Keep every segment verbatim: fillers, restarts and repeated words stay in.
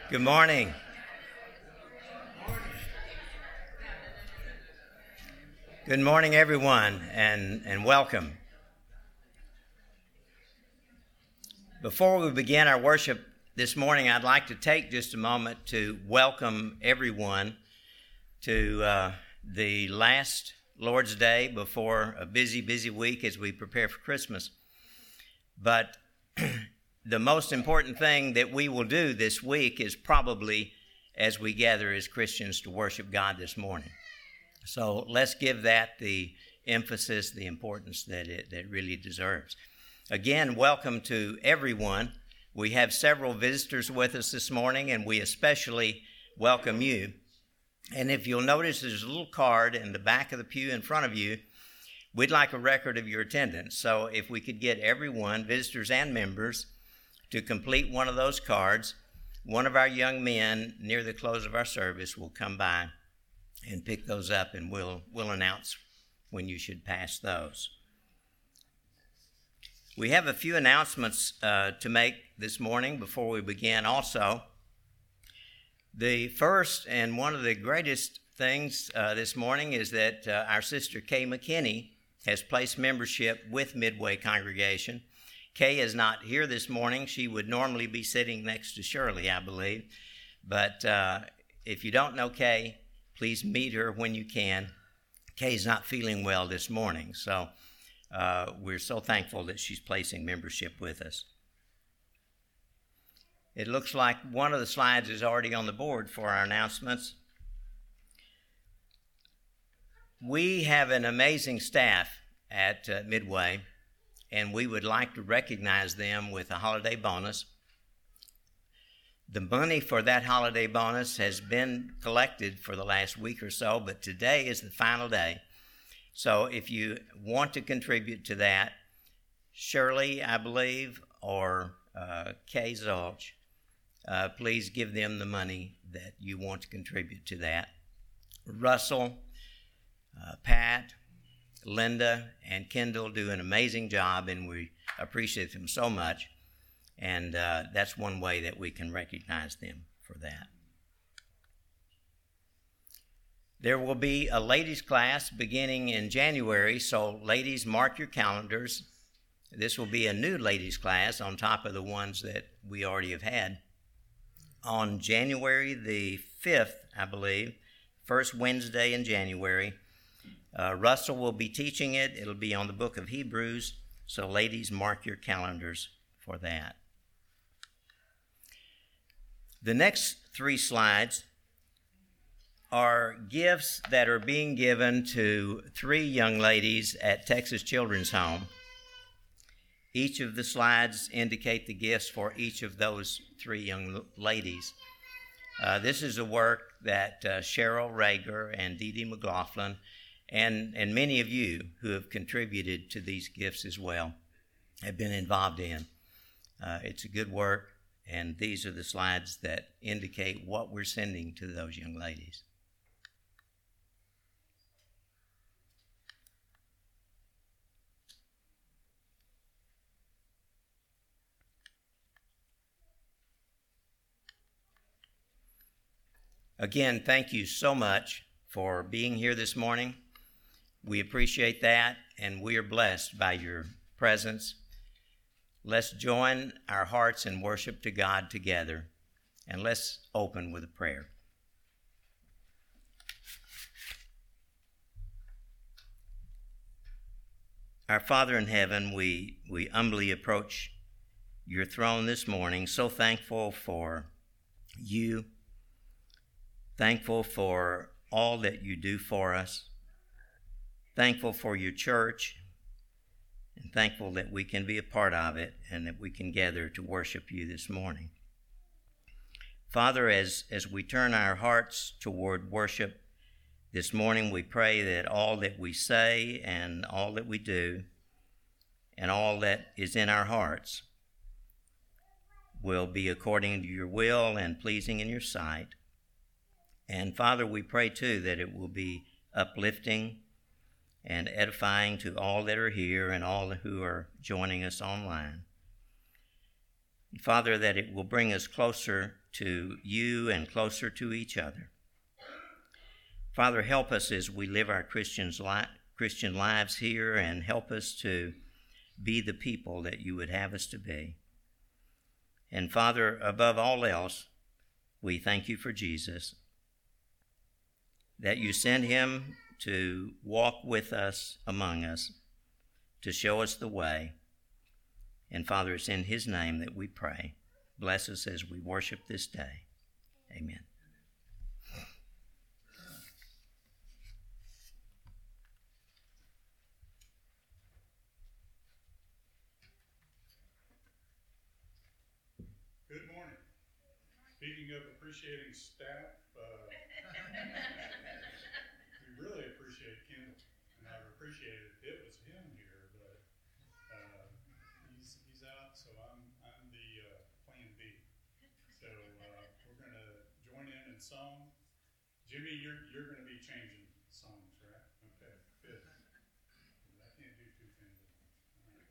Good morning. Good morning, everyone, and, and welcome. Before we begin our worship this morning, I'd like to take just a moment to welcome everyone to uh, the last Lord's Day before a busy, busy week as we prepare for Christmas. But the most important thing that we will do this week is probably as we gather as Christians to worship God this morning. So let's give that the emphasis, the importance that it, that it really deserves. Again, welcome to everyone. We have several visitors with us this morning, and we especially welcome you. And if you'll notice, there's a little card in the back of the pew in front of you. We'd like a record of your attendance. So if we could get everyone, visitors and members, to complete one of those cards, one of our young men near the close of our service will come by and pick those up, and we'll we'll announce when you should pass those. We have a few announcements uh, to make this morning before we begin also. The first and one of the greatest things uh, this morning is that uh, our sister Kay McKinney has placed membership with Midway Congregation. Kay is not here this morning. She would normally be sitting next to Shirley, I believe. But uh, if you don't know Kay, please meet her when you can. Kay's not feeling well this morning, so uh, we're so thankful that she's placing membership with us. It looks like one of the slides is already on the board for our announcements. We have an amazing staff at uh, Midway, and we would like to recognize them with a holiday bonus. The money for that holiday bonus has been collected for the last week or so, but today is the final day. So if you want to contribute to that, Shirley, I believe, or uh, Kay Zolch, uh, please give them the money that you want to contribute to that. Russell, uh, Pat, Linda, and Kendall do an amazing job, and we appreciate them so much. And uh, that's one way that we can recognize them for that. There will be a ladies' class beginning in January, so ladies, mark your calendars. This will be a new ladies' class on top of the ones that we already have had. On January the fifth, I believe, first Wednesday in January, uh, Russell will be teaching it. It'll be on the book of Hebrews, so ladies, mark your calendars for that. The next three slides are gifts that are being given to three young ladies at Texas Children's Home. Each of the slides indicate the gifts for each of those three young ladies. Uh, this is a work that uh, Cheryl Rager and Dee Dee McLaughlin and, and many of you who have contributed to these gifts as well have been involved in. Uh, it's a good work, and these are the slides that indicate what we're sending to those young ladies. Again, thank you so much for being here this morning. We appreciate that, and we are blessed by your presence. Let's join our hearts in worship to God together, and let's open with a prayer. Our Father in heaven, we, we humbly approach your throne this morning, so thankful for you, thankful for all that you do for us, thankful for your church, and thankful that we can be a part of it and that we can gather to worship you this morning. Father, as, as we turn our hearts toward worship this morning, we pray that all that we say and all that we do and all that is in our hearts will be according to your will and pleasing in your sight. And Father, we pray too that it will be uplifting and edifying to all that are here and all who are joining us online. Father, that it will bring us closer to you and closer to each other. Father, help us as we live our Christians li- Christian lives here, and help us to be the people that you would have us to be. And Father, above all else, we thank you for Jesus, that you sent him to walk with us, among us, to show us the way. And Father, it's in his name that we pray. Bless us as we worship this day. Amen. Good morning. Speaking of appreciating staff, uh, we really appreciate Kendall, and I've appreciated it was him here, but uh, he's he's out, so I'm I'm the uh, plan B. So uh, we're gonna join in in song. Jimmy, you're you're gonna be changing songs, right? Okay, good. I can't do two things at once. All right.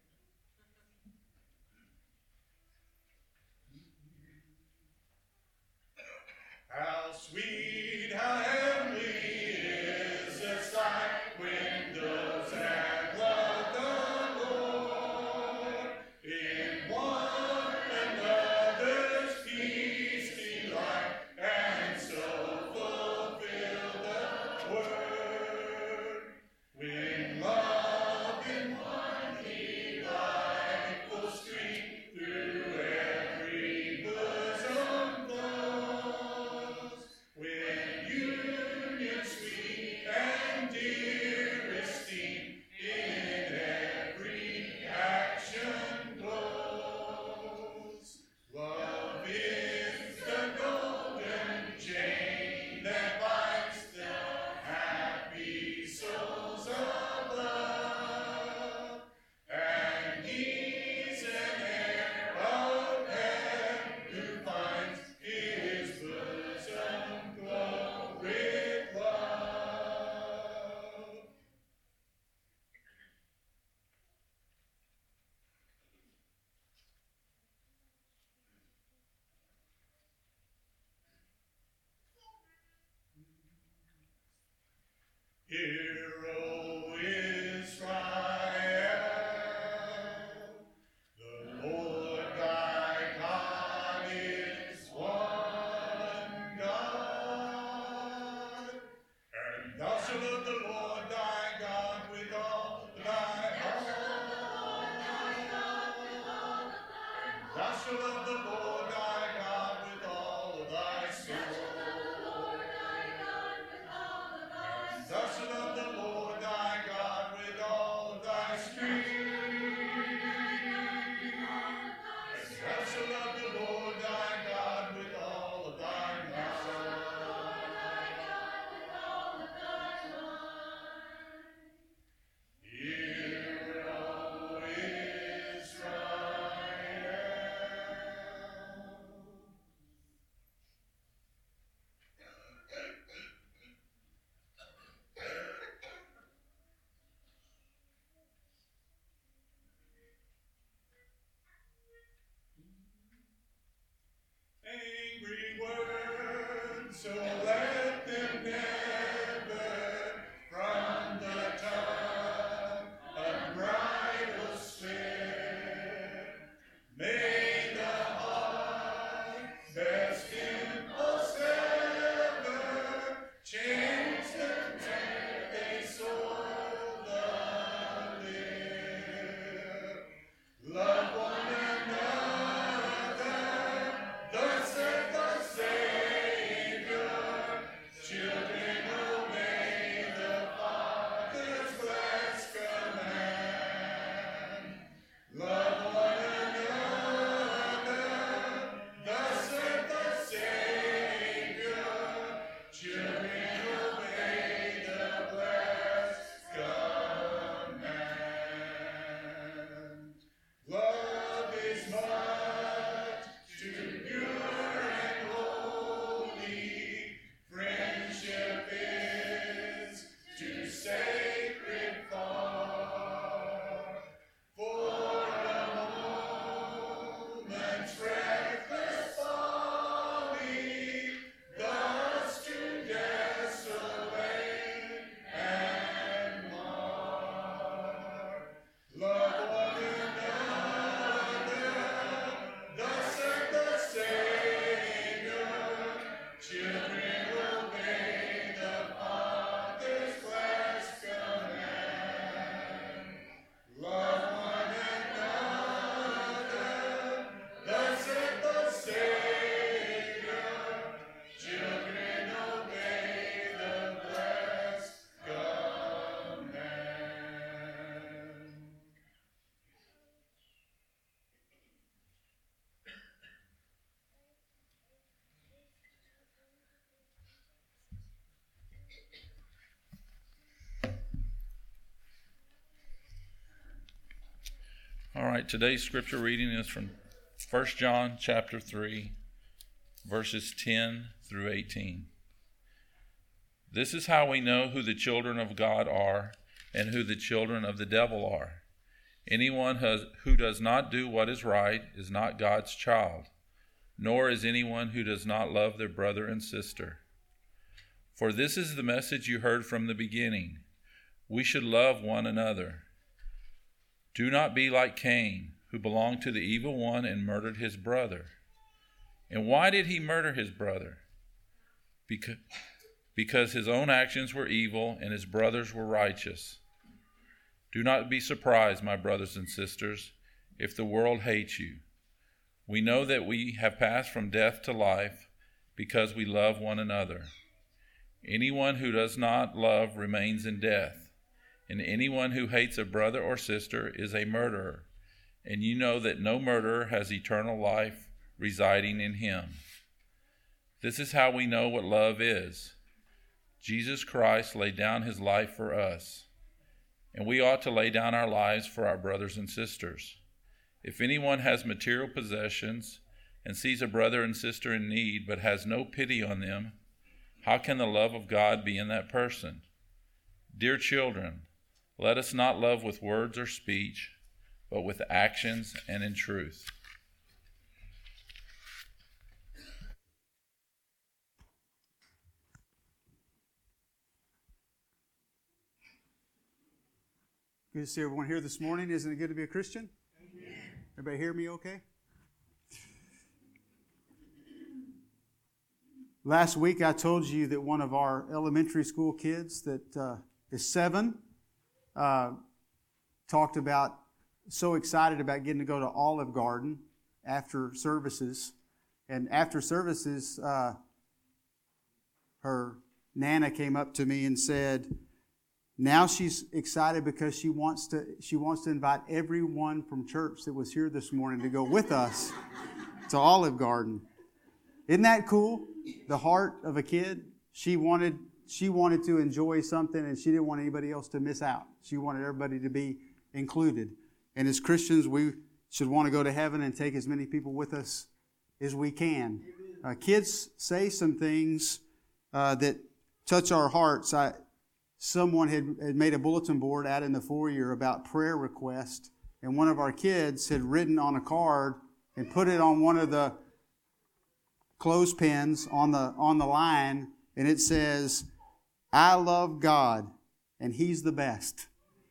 How sweet, how heavenly is the sight when doves have loved the Lord. In one another's peace delight, and so fulfill the word. When love in one delightful stream through every bosom flows, when union sweet and dear esteem in every action glows. Love is the golden chain that binds the happy souls above, and he's an heir of heaven who finds his bosom glow with love. Hero Israel, the Lord thy God is one God. And thou shalt love the Lord thy God with all thy heart. And thou shalt love the Lord thy God with all of thy soul. And thou shalt love the All right, today's scripture reading is from First John chapter three, verses ten through eighteen. This is how we know who the children of God are and who the children of the devil are. Anyone who does not do what is right is not God's child, nor is anyone who does not love their brother and sister. For this is the message you heard from the beginning. We should love one another. Do not be like Cain, who belonged to the evil one and murdered his brother. And why did he murder his brother? Because, because his own actions were evil and his brothers were righteous. Do not be surprised, my brothers and sisters, if the world hates you. We know that we have passed from death to life because we love one another. Anyone who does not love remains in death. And anyone who hates a brother or sister is a murderer, and you know that no murderer has eternal life residing in him. This is how we know what love is. Jesus Christ laid down his life for us, and we ought to lay down our lives for our brothers and sisters. If anyone has material possessions and sees a brother and sister in need but has no pity on them, how can the love of God be in that person? Dear children, let us not love with words or speech, but with actions and in truth. Good to see everyone here this morning. Isn't it good to be a Christian? Amen. Everybody hear me okay? Last week I told you that one of our elementary school kids that uh, is seven uh, talked about, so excited about getting to go to Olive Garden after services. And after services, uh, her Nana came up to me and said, now she's excited because she wants to she wants to invite everyone from church that was here this morning to go with us to Olive Garden. Isn't that cool? The heart of a kid. She wanted she wanted to enjoy something, and she didn't want anybody else to miss out. She wanted everybody to be included. And as Christians, we should want to go to heaven and take as many people with us as we can. Uh, kids say some things uh, that touch our hearts. I, someone had, had made a bulletin board out in the foyer about prayer requests, and one of our kids had written on a card and put it on one of the clothespins on the on the line, and it says, I love God, and He's the best.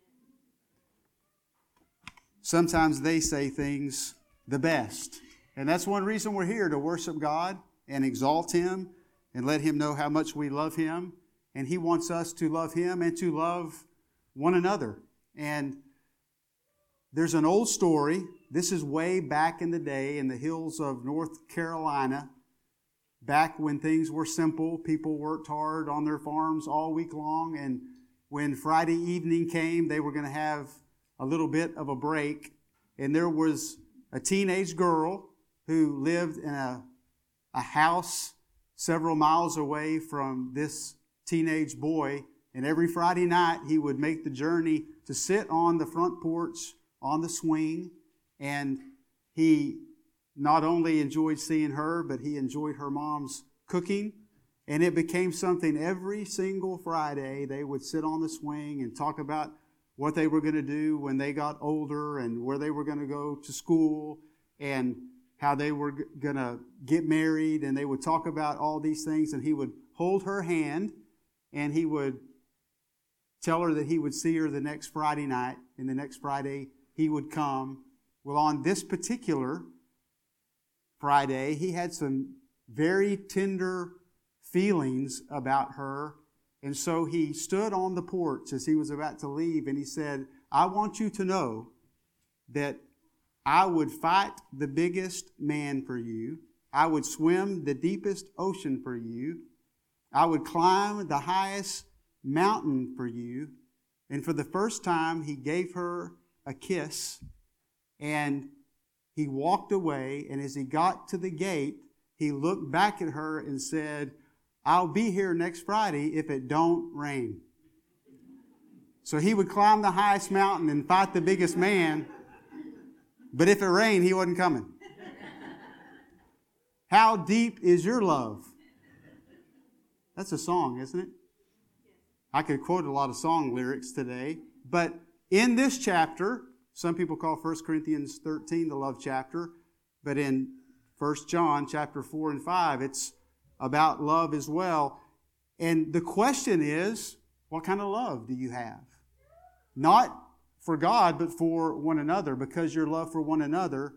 Sometimes they say things the best. And that's one reason we're here, to worship God and exalt Him and let Him know how much we love Him. And He wants us to love Him and to love one another. And there's an old story. This is way back in the day in the hills of North Carolina. Back when things were simple, people worked hard on their farms all week long. And when Friday evening came, they were going to have a little bit of a break. And there was a teenage girl who lived in a, a house several miles away from this teenage boy. And every Friday night, he would make the journey to sit on the front porch on the swing. And he not only enjoyed seeing her, but he enjoyed her mom's cooking. And it became something every single Friday. They would sit on the swing and talk about what they were going to do when they got older and where they were going to go to school and how they were g- going to get married. And they would talk about all these things, and he would hold her hand and he would tell her that he would see her the next Friday night, and the next Friday he would come. Well, on this particular Friday, he had some very tender feelings about her. And so he stood on the porch as he was about to leave, and he said, I want you to know that I would fight the biggest man for you. I would swim the deepest ocean for you. I would climb the highest mountain for you. And for the first time, he gave her a kiss, and he walked away. And as he got to the gate, he looked back at her and said, I'll be here next Friday if it don't rain. So he would climb the highest mountain and fight the biggest man. But if it rained, he wasn't coming. How deep is your love? That's a song, isn't it? I could quote a lot of song lyrics today, but in this chapter, some people call First Corinthians thirteen the love chapter, but in First John chapter four and five, it's about love as well. And the question is, what kind of love do you have? Not for God, but for one another, because your love for one another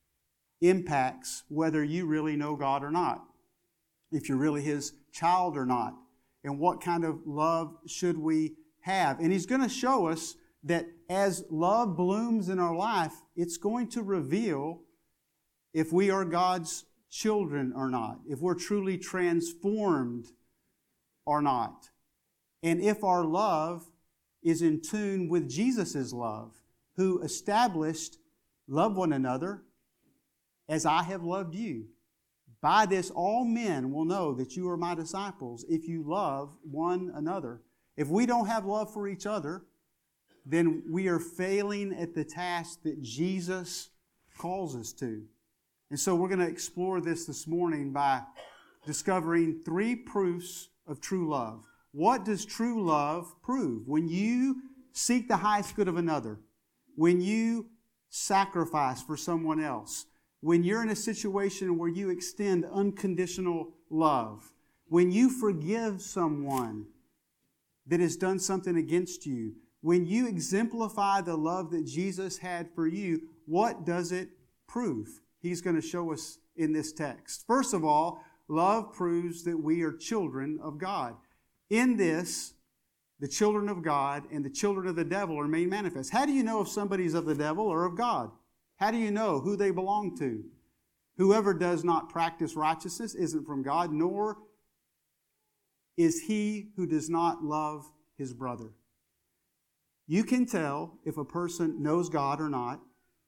impacts whether you really know God or not, if you're really His child or not, and what kind of love should we have. And He's going to show us that as love blooms in our life, it's going to reveal if we are God's children or not, if we're truly transformed or not, and if our love is in tune with Jesus' love, who established, love one another as I have loved you. By this all men will know that you are my disciples if you love one another. If we don't have love for each other, then we are failing at the task that Jesus calls us to. And so we're going to explore this this morning by discovering three proofs of true love. What does true love prove? When you seek the highest good of another, when you sacrifice for someone else, when you're in a situation where you extend unconditional love, when you forgive someone that has done something against you, when you exemplify the love that Jesus had for you, what does it prove? He's going to show us in this text. First of all, love proves that we are children of God. In this, the children of God and the children of the devil are made manifest. How do you know if somebody's of the devil or of God? How do you know who they belong to? Whoever does not practice righteousness isn't from God, nor is he who does not love his brother. You can tell if a person knows God or not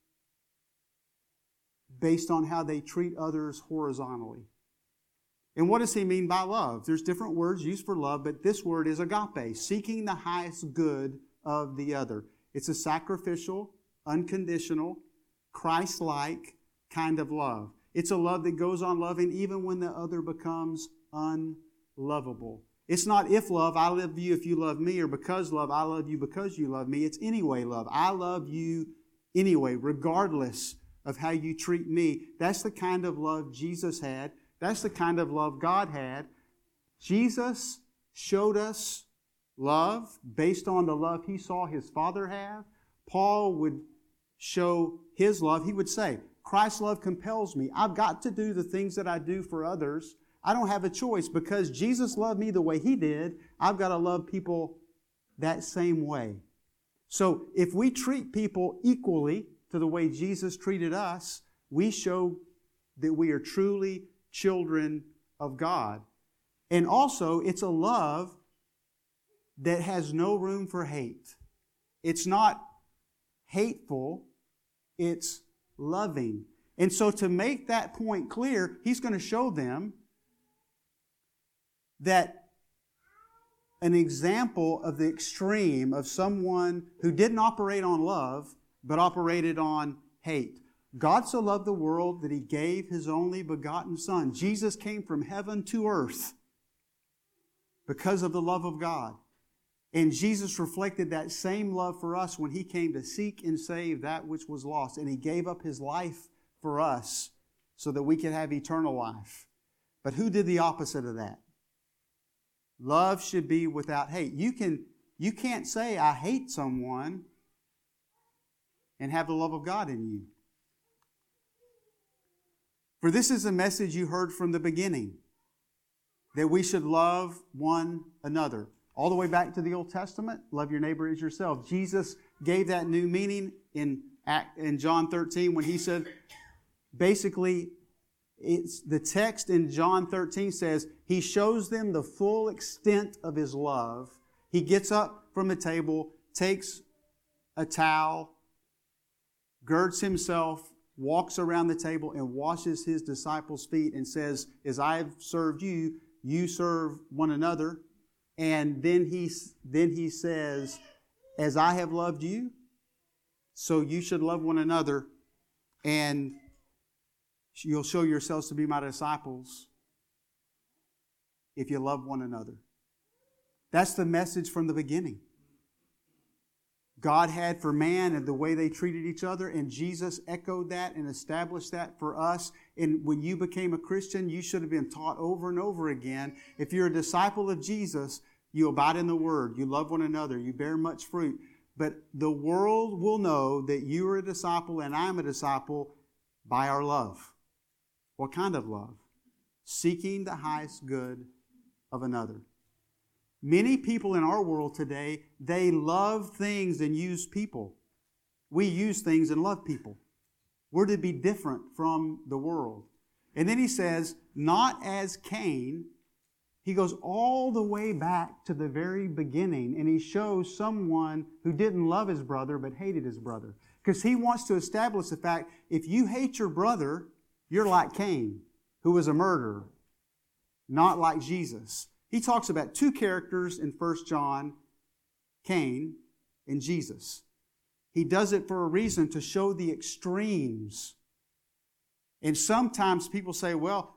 based on how they treat others horizontally. And what does he mean by love? There's different words used for love, but this word is agape, seeking the highest good of the other. It's a sacrificial, unconditional, Christ-like kind of love. It's a love that goes on loving even when the other becomes unlovable. It's not if love, I love you if you love me, or because love, I love you because you love me. It's anyway love. I love you anyway, regardless of how you treat me. That's the kind of love Jesus had. That's the kind of love God had. Jesus showed us love based on the love He saw His Father have. Paul would show his love. He would say, Christ's love compels me. I've got to do the things that I do for others. I don't have a choice because Jesus loved me the way He did. I've got to love people that same way. So if we treat people equally to the way Jesus treated us, we show that we are truly children of God. And also, it's a love that has no room for hate. It's not hateful, it's loving. And so to make that point clear, he's going to show them that an example of the extreme of someone who didn't operate on love, but operated on hate. God so loved the world that He gave His only begotten Son. Jesus came from heaven to earth because of the love of God. And Jesus reflected that same love for us when He came to seek and save that which was lost. And He gave up His life for us so that we could have eternal life. But who did the opposite of that? Love should be without hate. You can, you can't say, I hate someone and have the love of God in you. For this is a message you heard from the beginning, that we should love one another. All the way back to the Old Testament, love your neighbor as yourself. Jesus gave that new meaning in, in John thirteen when He said, basically, it's the text in John thirteen says, He shows them the full extent of His love. He gets up from the table, takes a towel, girds Himself, walks around the table and washes His disciples' feet and says, as I have served you, you serve one another. And then he, then he says, as I have loved you, so you should love one another. and you'll show yourselves to be my disciples if you love one another. That's the message from the beginning. God had for man and the way they treated each other, and Jesus echoed that and established that for us. And when you became a Christian, you should have been taught over and over again. If you're a disciple of Jesus, you abide in the Word, you love one another, you bear much fruit. But the world will know that you are a disciple and I'm a disciple by our love. What kind of love? Seeking the highest good of another. Many people in our world today, they love things and use people. We use things and love people. We're to be different from the world. And then he says, not as Cain. He goes all the way back to the very beginning, and he shows someone who didn't love his brother but hated his brother. Because he wants to establish the fact, if you hate your brother, you're like Cain, who was a murderer, not like Jesus. He talks about two characters in First John, Cain and Jesus. He does it for a reason, to show the extremes. And sometimes people say, well,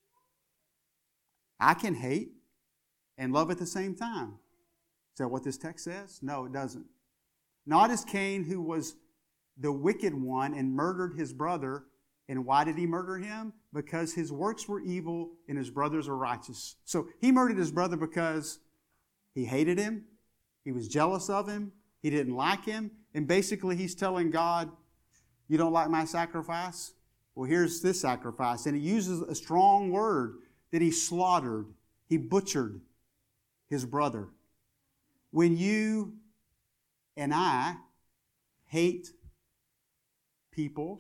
I can hate and love at the same time. Is that what this text says? No, it doesn't. Not as Cain, who was the wicked one and murdered his brother. And why did he murder him? Because his works were evil and his brothers were righteous. So he murdered his brother because he hated him, he was jealous of him, he didn't like him, and basically he's telling God, you don't like my sacrifice? Well, here's this sacrifice. And he uses a strong word that he slaughtered, he butchered his brother. When you and I hate people,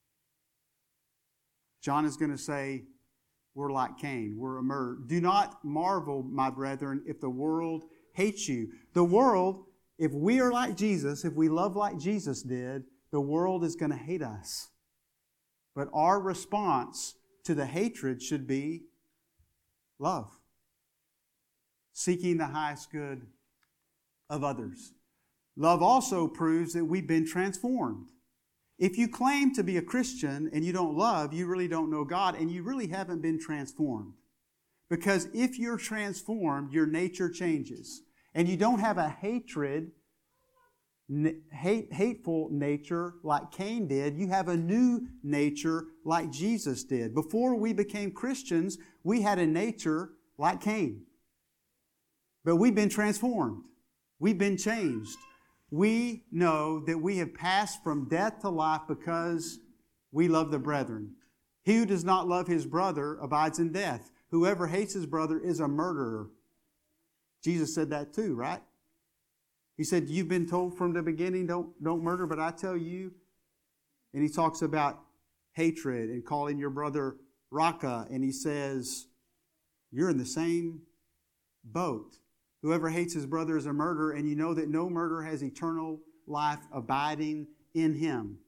John is going to say, we're like Cain. We're a murderer. Do not marvel, my brethren, if the world hates you. The world, if we are like Jesus, if we love like Jesus did, the world is going to hate us. But our response to the hatred should be love. Seeking the highest good of others. Love also proves that we've been transformed. If you claim to be a Christian and you don't love, you really don't know God and you really haven't been transformed. Because if you're transformed, your nature changes. And you don't have a hatred, hate, hateful nature like Cain did. You have a new nature like Jesus did. Before we became Christians, we had a nature like Cain. But we've been transformed. We've been changed. We know that we have passed from death to life because we love the brethren. He who does not love his brother abides in death. Whoever hates his brother is a murderer. Jesus said that too, right? He said, you've been told from the beginning, don't, don't murder, but I tell you. And he talks about hatred and calling your brother Raka. And he says, you're in the same boat. Whoever hates his brother is a murderer, and you know that no murderer has eternal life abiding in him.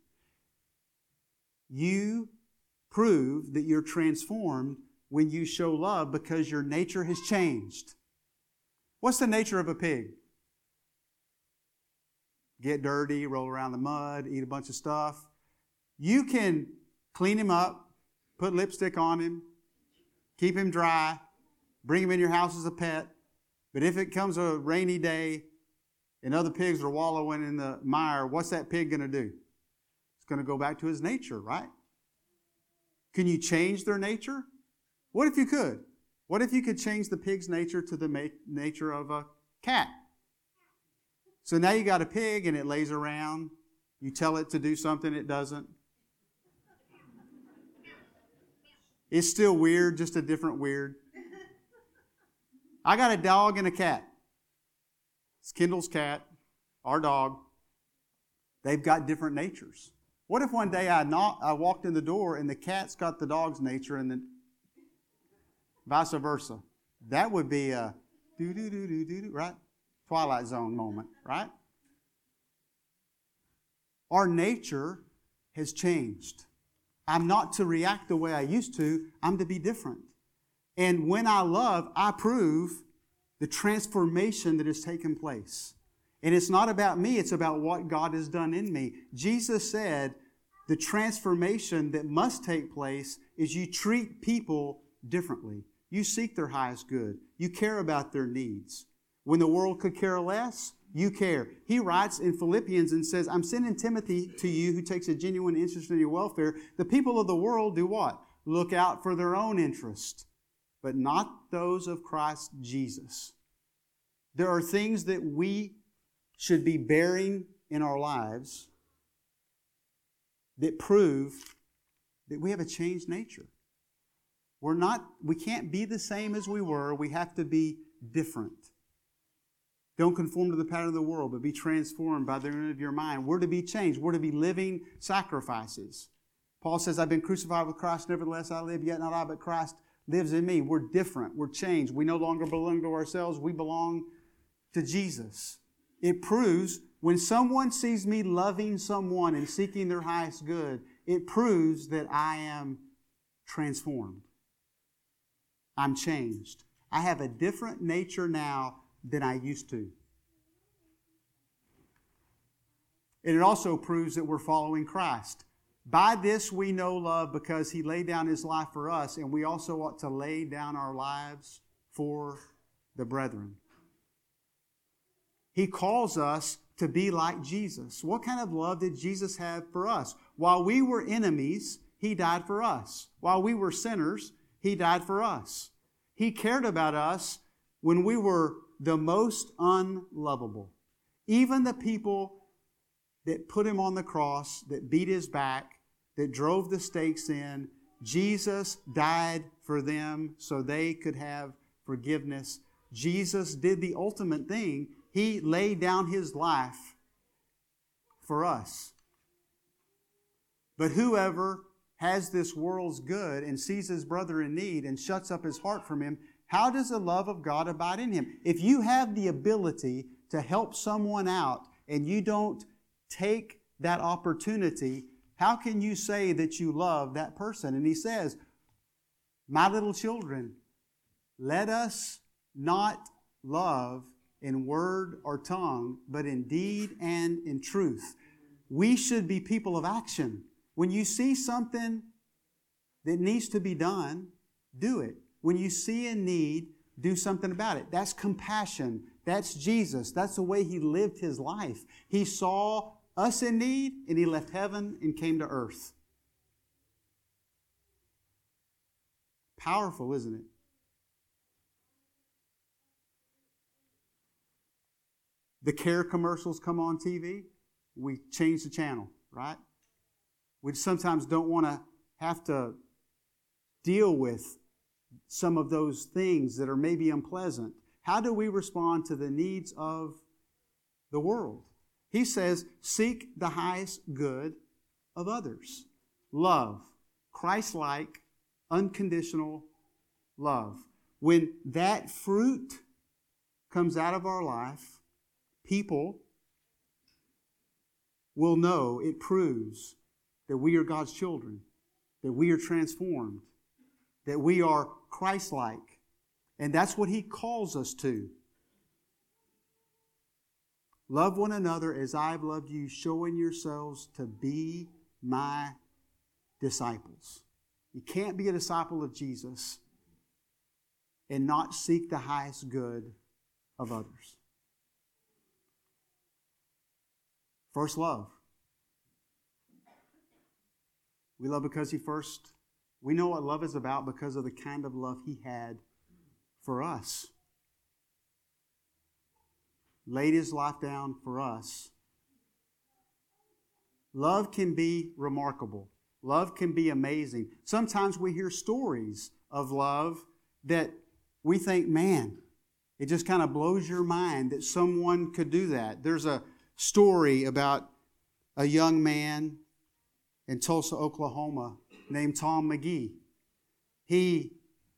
You prove that you're transformed when you show love because your nature has changed. What's the nature of a pig? Get dirty, roll around the mud, eat a bunch of stuff. You can clean him up, put lipstick on him, keep him dry, bring him in your house as a pet. But if it comes a rainy day and other pigs are wallowing in the mire, what's that pig going to do? It's going to go back to his nature, right? Can you change their nature? What if you could? What if you could change the pig's nature to the ma- nature of a cat? So now you got a pig and it lays around. You tell it to do something, it doesn't. It's still weird, just a different weird. I got a dog and a cat. It's Kendall's cat, our dog. They've got different natures. What if one day I knock, I walked in the door and the cat's got the dog's nature and then vice versa? That would be a do-do-do-do-do, right? Twilight Zone moment, right? Our nature has changed. I'm not to react the way I used to. I'm to be different. And when I love, I prove the transformation that has taken place. And it's not about me, it's about what God has done in me. Jesus said, the transformation that must take place is you treat people differently. You seek their highest good. You care about their needs. When the world could care less, you care. He writes in Philippians and says, I'm sending Timothy to you who takes a genuine interest in your welfare. The people of the world do what? Look out for their own interest, but not those of Christ Jesus. There are things that we should be bearing in our lives that prove that we have a changed nature. We're not, we can't be the same as we were. We have to be different. Don't conform to the pattern of the world, but be transformed by the renewing of your mind. We're to be changed. We're to be living sacrifices. Paul says, I've been crucified with Christ, nevertheless I live, yet not I, but Christ lives in me. We're different. We're changed. We no longer belong to ourselves. We belong to Jesus. It proves when someone sees me loving someone and seeking their highest good, it proves that I am transformed. I'm changed. I have a different nature now than I used to. And it also proves that we're following Christ. By this we know love because He laid down His life for us, and we also ought to lay down our lives for the brethren. He calls us to be like Jesus. What kind of love did Jesus have for us? While we were enemies, He died for us. While we were sinners, He died for us. He cared about us when we were the most unlovable. Even the people that put Him on the cross, that beat His back, that drove the stakes in, Jesus died for them so they could have forgiveness. Jesus did the ultimate thing. He laid down His life for us. But whoever has this world's good and sees his brother in need and shuts up his heart from him, how does the love of God abide in him? If you have the ability to help someone out and you don't take that opportunity, how can you say that you love that person? And he says, my little children, let us not love in word or tongue, but in deed and in truth. We should be people of action. When you see something that needs to be done, do it. When you see a need, do something about it. That's compassion. That's Jesus. That's the way He lived His life. He saw us in need, and He left heaven and came to earth. Powerful, isn't it? The care commercials come on T V. We change the channel, right? We sometimes don't want to have to deal with some of those things that are maybe unpleasant. How do we respond to the needs of the world? He says, seek the highest good of others. Love. Christ-like, unconditional love. When that fruit comes out of our life, people will know it proves that we are God's children, that we are transformed, that we are Christ-like. And that's what He calls us to. Love one another as I've loved you, showing yourselves to be my disciples. You can't be a disciple of Jesus and not seek the highest good of others. First love. We love because He first, we know what love is about because of the kind of love He had for us. Laid His life down for us. Love can be remarkable. Love can be amazing. Sometimes we hear stories of love that we think, man, it just kind of blows your mind that someone could do that. There's a story about a young man in Tulsa, Oklahoma, named Tom McGee. He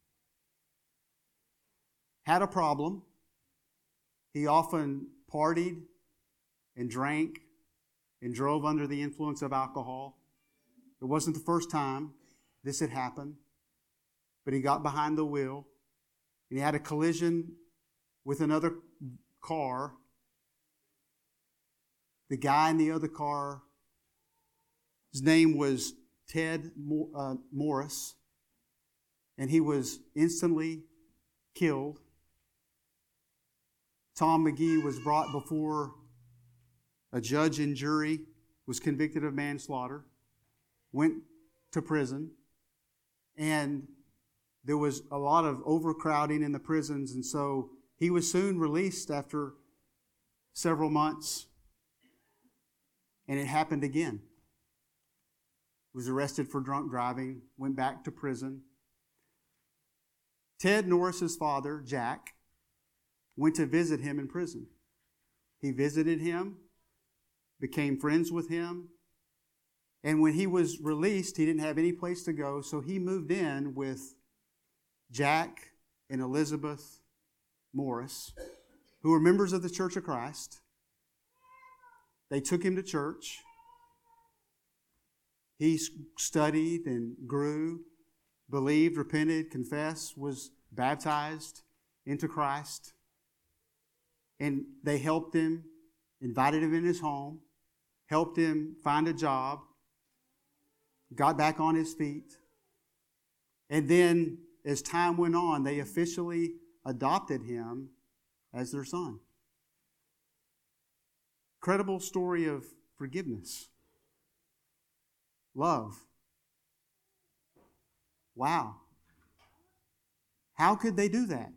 had a problem. He often partied and drank and drove under the influence of alcohol. It wasn't the first time this had happened, but he got behind the wheel and he had a collision with another car. The guy in the other car His name was Ted uh, Morris, and he was instantly killed. Tom McGee was brought before a judge and jury, was convicted of manslaughter, went to prison, and there was a lot of overcrowding in the prisons, and so he was soon released after several months, and it happened again. Was arrested for drunk driving, went back to prison. Ted Norris's father, Jack, went to visit him in prison. He visited him, became friends with him, and when he was released, he didn't have any place to go, so he moved in with Jack and Elizabeth Morris, who were members of the Church of Christ. They took him to church. He studied and grew, believed, repented, confessed, was baptized into Christ. And they helped him, invited him in his home, helped him find a job, got back on his feet. And then, as time went on, they officially adopted him as their son. Incredible story of forgiveness. Love. Wow. How could they do that?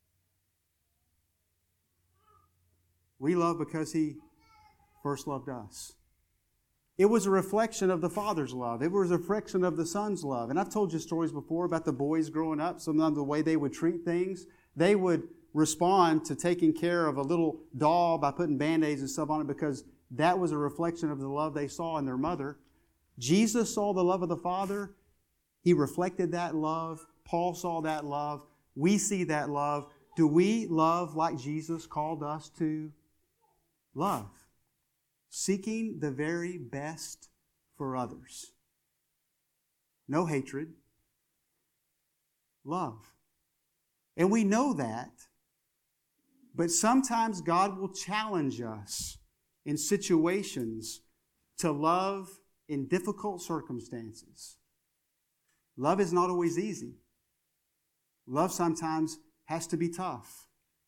We love because He first loved us. It was a reflection of the Father's love. It was a reflection of the Son's love. And I've told you stories before about the boys growing up, sometimes the way they would treat things. They would respond to taking care of a little doll by putting Band-Aids and stuff on it because that was a reflection of the love they saw in their mother. Jesus saw the love of the Father. He reflected that love. Paul saw that love. We see that love. Do we love like Jesus called us to love? Seeking the very best for others. No hatred. Love. And we know that, but sometimes God will challenge us in situations to love in difficult circumstances. Love is not always easy. Love sometimes has to be tough.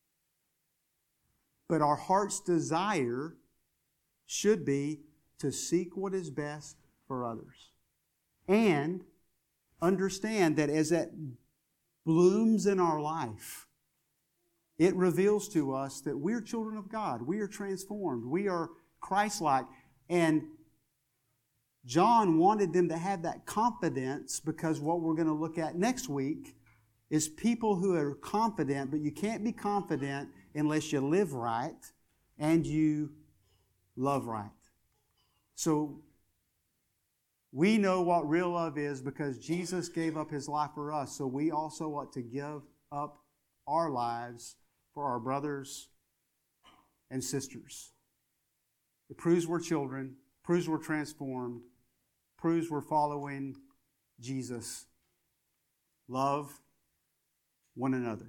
But our heart's desire should be to seek what is best for others. And understand that as that blooms in our life, it reveals to us that we're children of God. We are transformed. We are Christ-like. And John wanted them to have that confidence because what we're going to look at next week is people who are confident, but you can't be confident unless you live right and you love right. So we know what real love is because Jesus gave up His life for us, so we also ought to give up our lives for our brothers and sisters. It proves we're children, proves we're transformed, proves we're following Jesus. Love one another.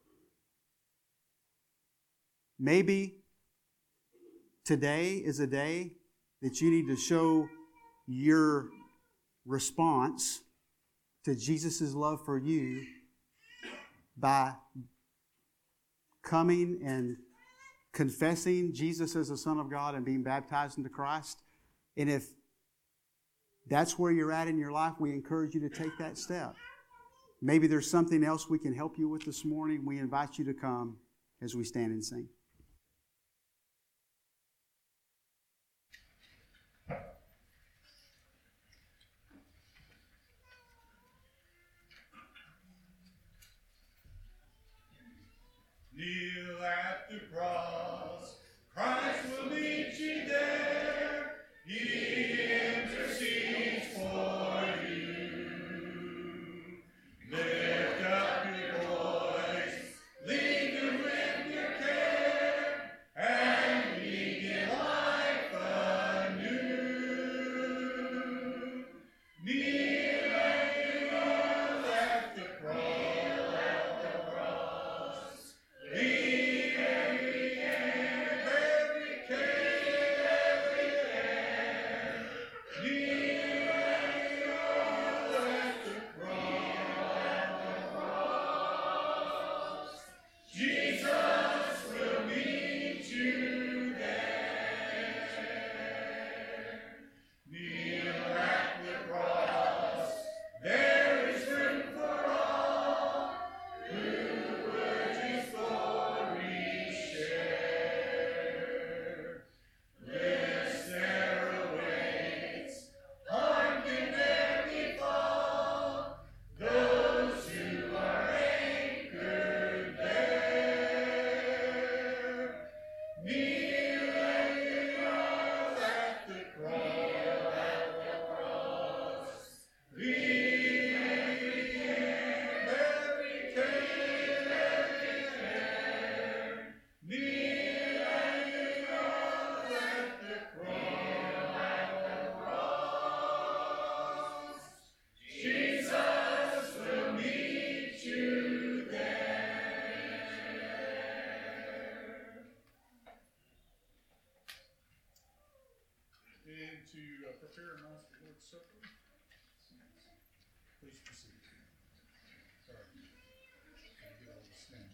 Maybe today is a day that you need to show your response to Jesus' love for you by coming and confessing Jesus as the Son of God and being baptized into Christ. And if that's where you're at in your life, we encourage you to take that step. Maybe there's something else we can help you with this morning. We invite you to come as we stand and sing. Kneel at the cross, Christ will meet you there. He intercedes for you. Lift up your voice, linger with your care. prepare and announce the Lord's Supper. Please proceed. Sorry. Gotta get all this in.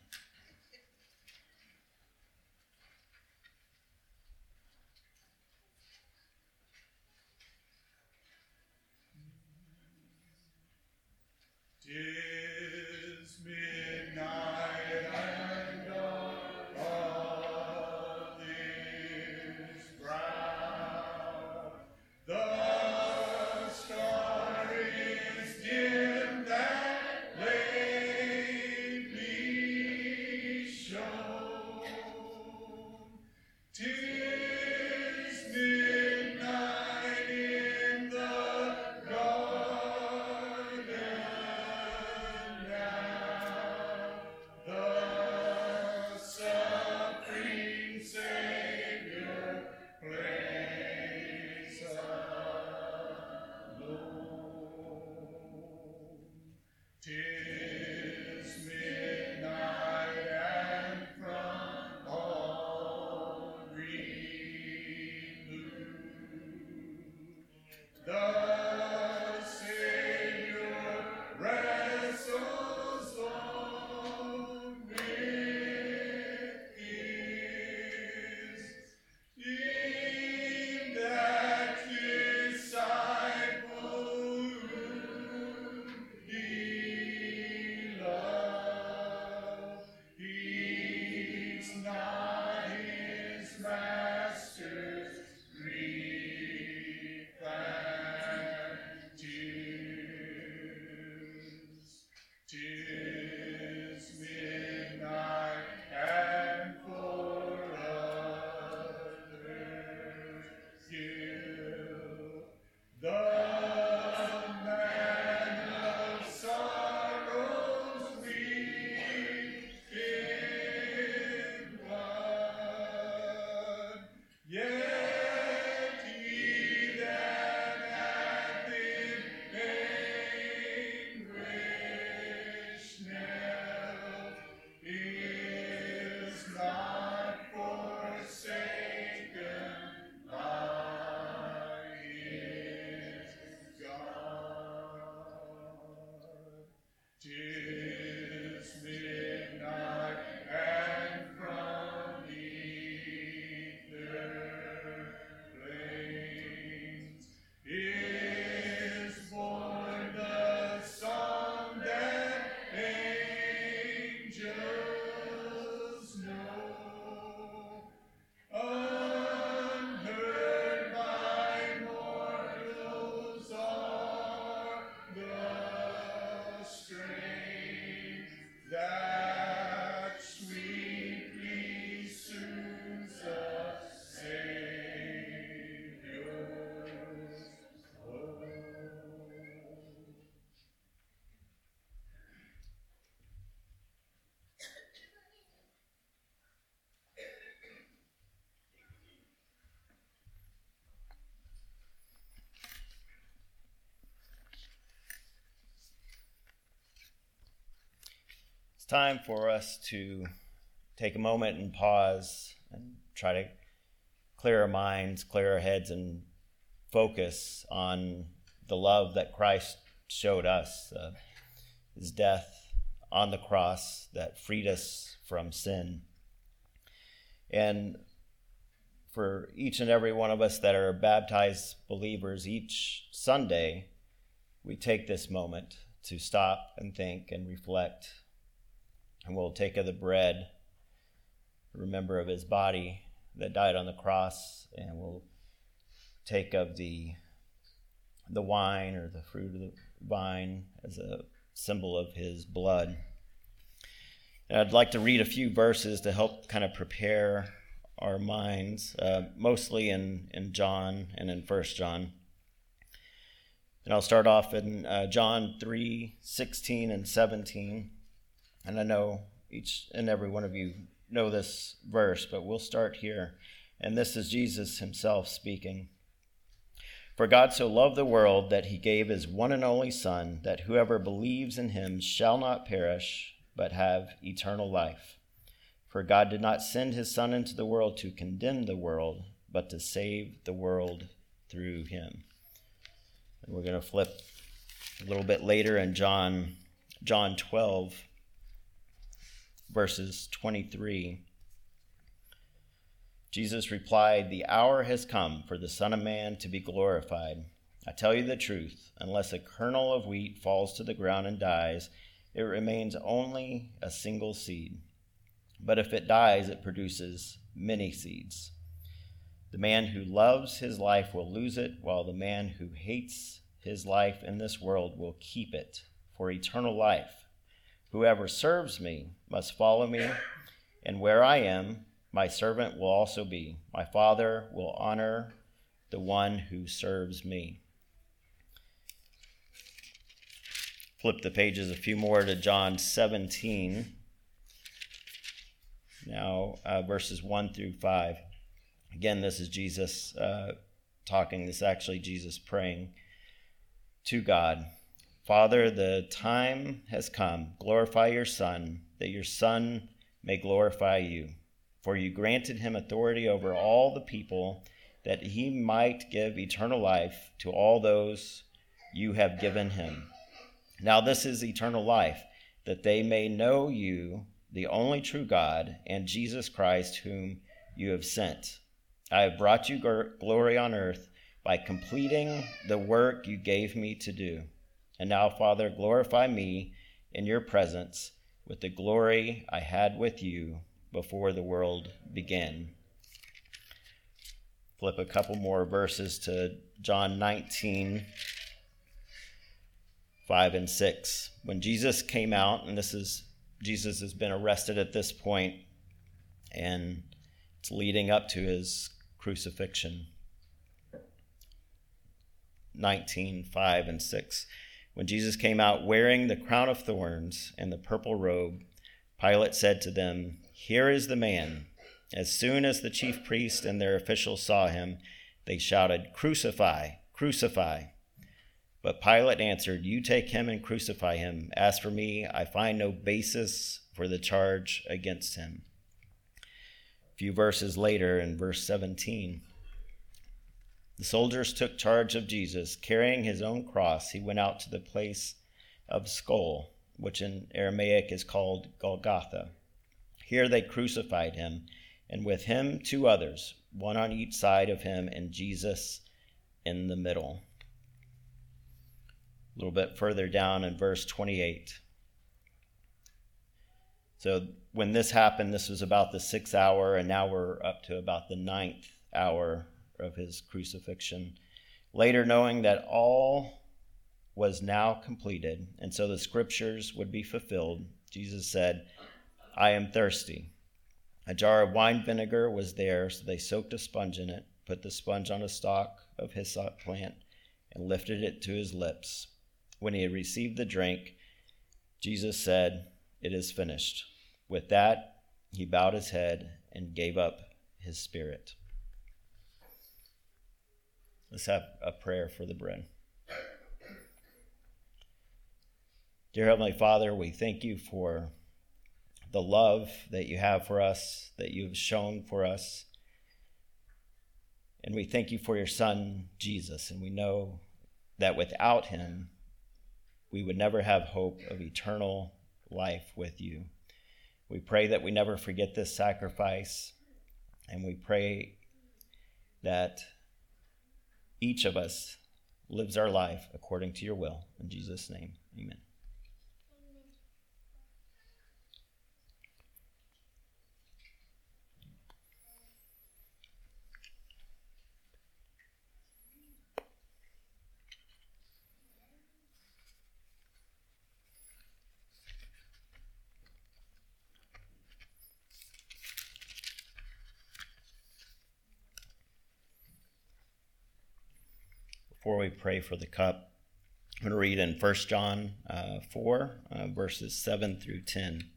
Tis midnight and dark, all is brown. The star is dim that lately shone. Tis midnight in the garden now. The suffering Savior prays alone. Tis midnight and from all green blue the Savior wrestles on with his deemed that disciple whom he loved. He's not his master's grief and tears. Tis midnight and for others guilt. The man of sorrows weep in blood. Yet he that hath in anguish knelt is not forsaken by his God. Tis midnight and from ether plains is born the song that angels know. Unheard by mortals are the strains that sweetly soothes the Savior's flow. It's time for us to take a moment and pause and try to clear our minds, clear our heads, and focus on the love that Christ showed us, uh, his death on the cross that freed us from sin. And for each and every one of us that are baptized believers, each Sunday, we take this moment to stop and think and reflect. And we'll take of the bread, remember of his body that died on the cross, and we'll take of the the wine or the fruit of the vine as a symbol of his blood. And I'd like to read a few verses to help kind of prepare our minds, uh, mostly in, in John and in First John. And I'll start off in uh, John three, sixteen and seventeen. And I know each and every one of you know this verse, but we'll start here. And this is Jesus himself speaking. For God so loved the world that he gave his one and only Son, that whoever believes in him shall not perish, but have eternal life. For God did not send his Son into the world to condemn the world, but to save the world through him. And we're going to flip a little bit later in John, John twelve, verses twenty-three. Jesus replied, "The hour has come for the Son of Man to be glorified. I tell you the truth, unless a kernel of wheat falls to the ground and dies, it remains only a single seed. But if it dies, it produces many seeds. The man who loves his life will lose it, while the man who hates his life in this world will keep it for eternal life. Whoever serves me must follow me, and where I am, my servant will also be. My Father will honor the one who serves me." Flip the pages a few more to John seventeen. Now, uh, verses one through five. Again, this is Jesus uh, talking. This is actually Jesus praying to God. "Father, the time has come. Glorify your Son, that your Son may glorify you. For you granted him authority over all the people, that he might give eternal life to all those you have given him. Now this is eternal life, that they may know you, the only true God, and Jesus Christ, whom you have sent. I have brought you glory on earth by completing the work you gave me to do. And now, Father, glorify me in your presence with the glory I had with you before the world began." Flip a couple more verses to John nineteen, five and six. When Jesus came out, and this is, Jesus has been arrested at this point, and it's leading up to his crucifixion. nineteen, five and six. When Jesus came out wearing the crown of thorns and the purple robe, Pilate said to them, "Here is the man." As soon as the chief priests and their officials saw him, they shouted, "Crucify, crucify." But Pilate answered, "You take him and crucify him. As for me, I find no basis for the charge against him." A few verses later, in verse seventeen, the soldiers took charge of Jesus. Carrying his own cross, he went out to the place of skull, which in Aramaic is called Golgotha. Here they crucified him, and with him two others, one on each side of him, and Jesus in the middle. A little bit further down in verse twenty-eight. So when this happened, this was about the sixth hour, and now we're up to about the ninth hour of his crucifixion. Later, knowing that all was now completed, and so the scriptures would be fulfilled, Jesus said, "I am thirsty." A jar of wine vinegar was there, so they soaked a sponge in it, put the sponge on a stalk of hyssop plant, and lifted it to his lips. When he had received the drink, Jesus said, "It is finished." With that, he bowed his head and gave up his spirit. Let's have a prayer for the bread. Dear Heavenly Father, we thank you for the love that you have for us, that you've shown for us. And we thank you for your Son, Jesus. And we know that without him, we would never have hope of eternal life with you. We pray that we never forget this sacrifice. And we pray that each of us lives our life according to your will. In Jesus' name, amen. Before we pray for the cup, I'm going to read in First John uh, four, uh, verses seven through ten.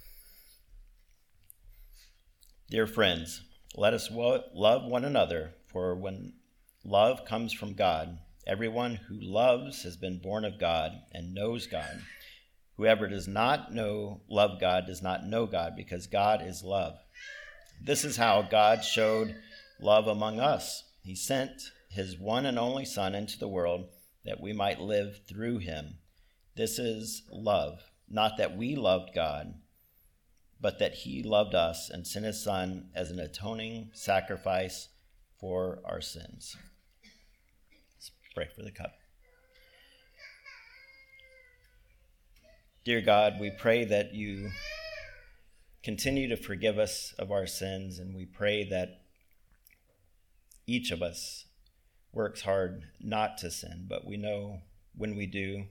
Dear friends, let us wo- love one another, for when love comes from God, everyone who loves has been born of God and knows God. Whoever does not know love God does not know God, because God is love. This is how God showed love among us. He sent his one and only Son into the world that we might live through him. This is love, not that we loved God, but that he loved us and sent his Son as an atoning sacrifice for our sins. Let's pray for the cup. Dear God, we pray that you continue to forgive us of our sins, and we pray that each of us works hard not to sin, but we know when we do,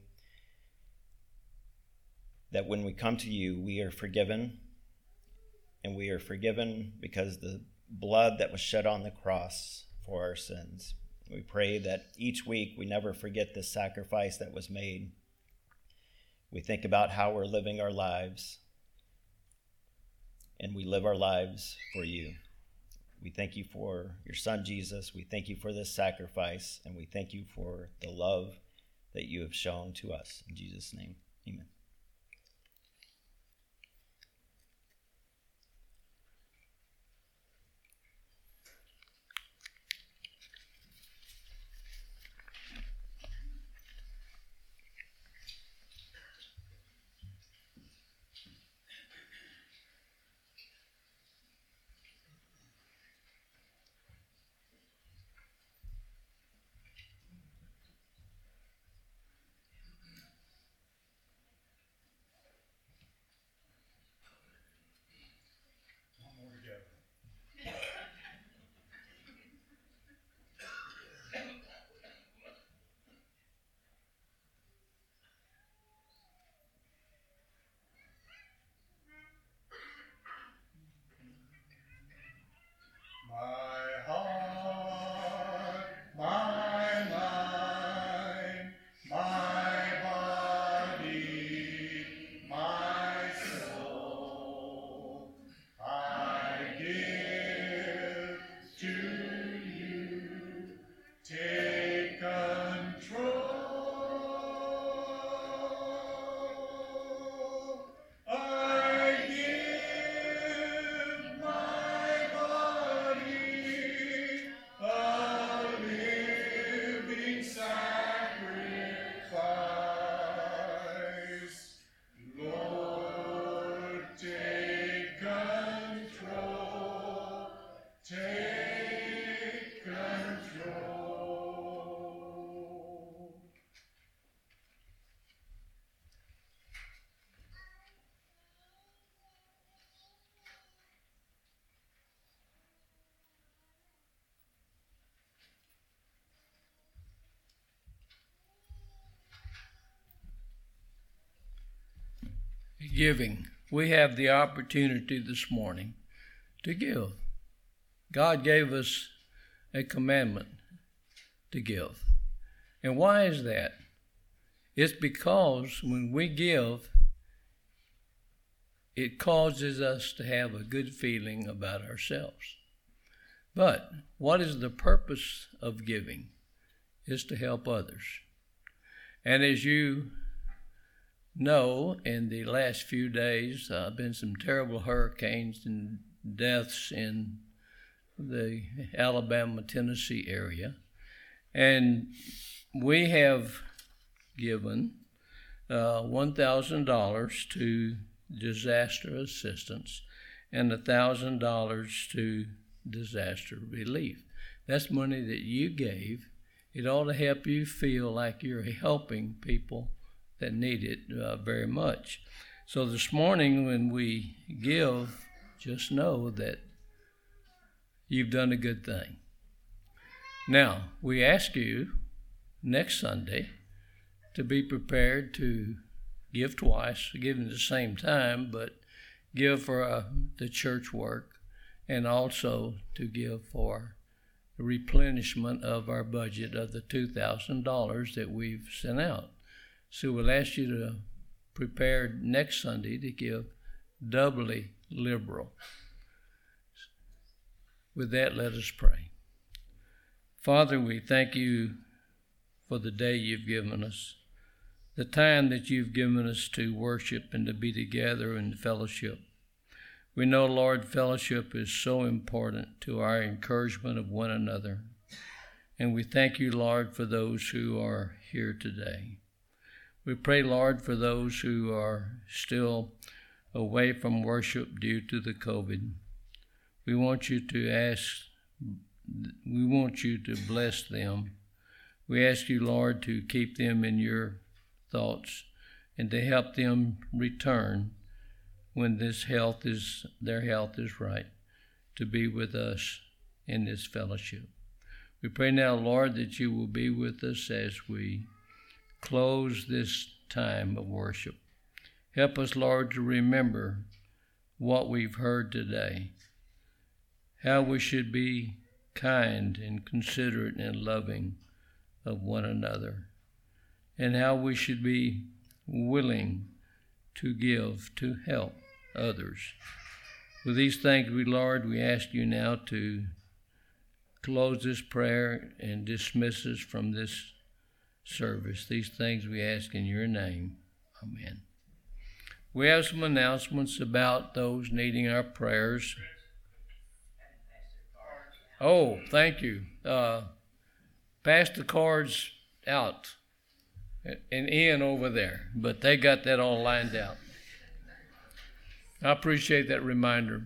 that when we come to you, we are forgiven, and we are forgiven because the blood that was shed on the cross for our sins. We pray that each week we never forget the sacrifice that was made. We think about how we're living our lives, and we live our lives for you. We thank you for your Son, Jesus. We thank you for this sacrifice, and we thank you for the love that you have shown to us. In Jesus' name, amen. One more to go. My heart, my mind, my body, my soul, I give to you. Take control. I give my body a living sacrifice. Lord, take control. Take control. Giving. We have the opportunity this morning to give. God gave us a commandment to give. And why is that? It's because when we give, it causes us to have a good feeling about ourselves. But what is the purpose of giving? Is to help others. And as you know, in the last few days, there uh, have been some terrible hurricanes and deaths in the Alabama, Tennessee area. And we have given uh, one thousand dollars to disaster assistance and one thousand dollars to disaster relief. That's money that you gave. It ought to help you feel like you're helping people that need it uh, very much. So this morning when we give, just know that you've done a good thing. Now, we ask you next Sunday to be prepared to give twice, give at the same time, but give for uh, the church work, and also to give for the replenishment of our budget of the two thousand dollars that we've sent out. So we'll ask you to prepare next Sunday to give doubly liberal. With that, let us pray. Father, we thank you for the day you've given us, the time that you've given us to worship and to be together in fellowship. We know, Lord, fellowship is so important to our encouragement of one another. And we thank you, Lord, for those who are here today. We pray, Lord, for those who are still away from worship due to the COVID. We want you to ask, we want you to bless them. We ask you, Lord, to keep them in your thoughts and to help them return when this health is, their health is right, to be with us in this fellowship. We pray now, Lord, that you will be with us as we close this time of worship. Help us, Lord, to remember what we've heard today, how we should be kind and considerate and loving of one another, and how we should be willing to give, to help others. With these things, we, Lord, we ask you now to close this prayer and dismiss us from this service. These things we ask in your name. Amen. We have some announcements about those needing our prayers. Oh, thank you. Uh, pass the cards out and in over there, but they got that all lined out. I appreciate that reminder.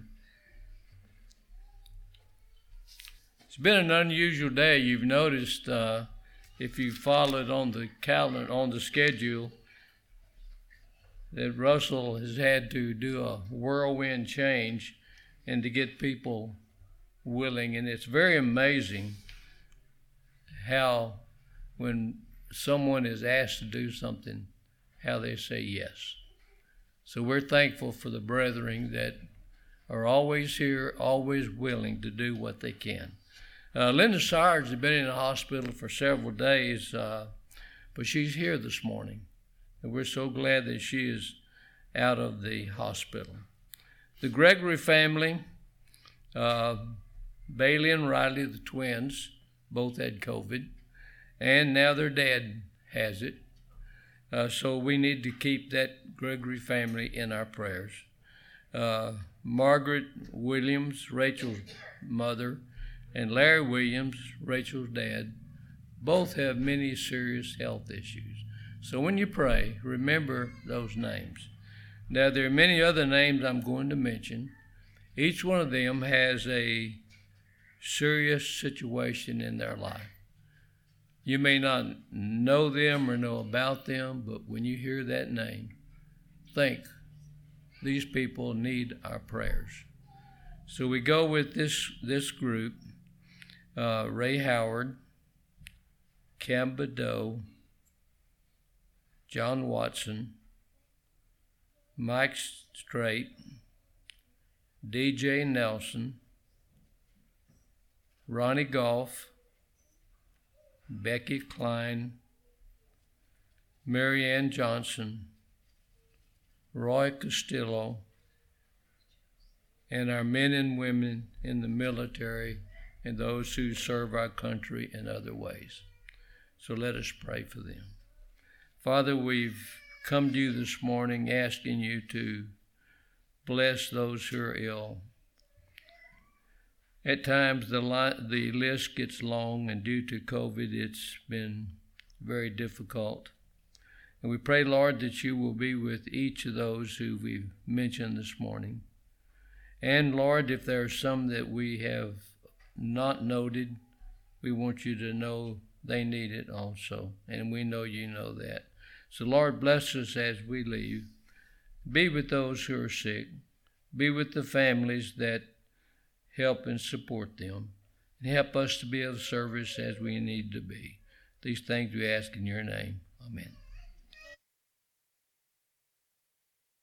It's been an unusual day. You've noticed, uh, if you followed on the calendar, on the schedule, that Russell has had to do a whirlwind change and to get people willing. And it's very amazing how when someone is asked to do something, how they say yes. So we're thankful for the brethren that are always here, always willing to do what they can. Uh, Linda Sires has been in the hospital for several days, uh, but she's here this morning. And we're so glad that she is out of the hospital. The Gregory family, uh, Bailey and Riley, the twins, both had COVID, and now their dad has it. Uh, so we need to keep that Gregory family in our prayers. Uh, Margaret Williams, Rachel's mother, and Larry Williams, Rachel's dad, both have many serious health issues. So when you pray, remember those names. Now, there are many other names I'm going to mention. Each one of them has a serious situation in their life. You may not know them or know about them, but when you hear that name, think, these people need our prayers. So we go with this, this group. Uh, Ray Howard, Cam Badeau, John Watson, Mike Strait, D J Nelson, Ronnie Goff, Becky Klein, Marianne Johnson, Roy Castillo, and our men and women in the military and those who serve our country in other ways. So let us pray for them. Father, we've come to you this morning asking you to bless those who are ill. At times the, li- the list gets long, and due to COVID, it's been very difficult. And we pray, Lord, that you will be with each of those who we've mentioned this morning. And Lord, if there are some that we have not noted, we want you to know they need it also. And we know you know that. So Lord, bless us as we leave. Be with those who are sick. Be with the families that help and support them. And help us to be of service as we need to be. These things we ask in your name. Amen.